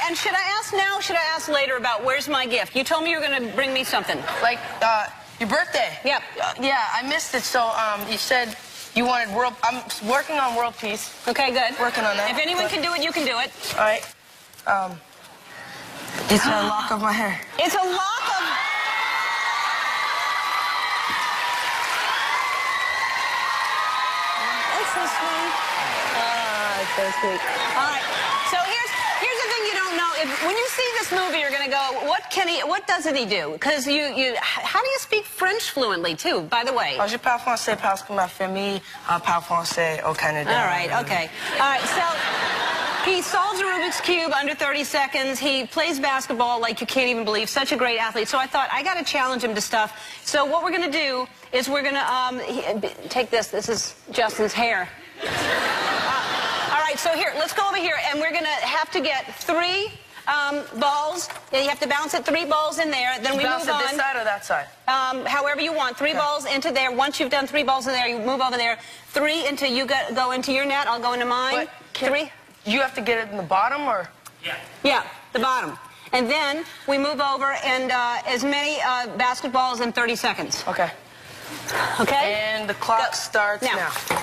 And should I ask now or should I ask later about where's my gift? You told me you were going to bring me something. Like, your birthday. Yep. Yeah, I missed it, so, you said you wanted world... I'm working on world peace. Okay, good. Working on that. If anyone can do it, you can do it. All right. It's a lock of my hair. It's a lock of... That's so sweet. It's so sweet. All right. So here's the thing you don't know. When you see this movie, you're going to go, what doesn't he do? Because how do you speak French fluently, too, by the way? Je parle français parce que ma famille parle français au Canada. All right, okay. All right, so he solves a Rubik's Cube under 30 seconds. He plays basketball like you can't even believe. Such a great athlete. So I thought, I got to challenge him to stuff. So what we're going to do is we're going to take this. This is Justin's hair. All right, so here, let's go over here, and we're going to have to get 3 balls. And you have to bounce it 3 balls in there. Then we bounce move on. Bounce it this side or that side? However you want. 3 balls into there. Once you've done 3 balls in there, you move over there. 3 into you go into your net. I'll go into mine. 3. You have to get it in the bottom, or? Yeah. Yeah, the bottom. And then we move over and as many basketballs in 30 seconds. Okay. Okay? And the clock starts now.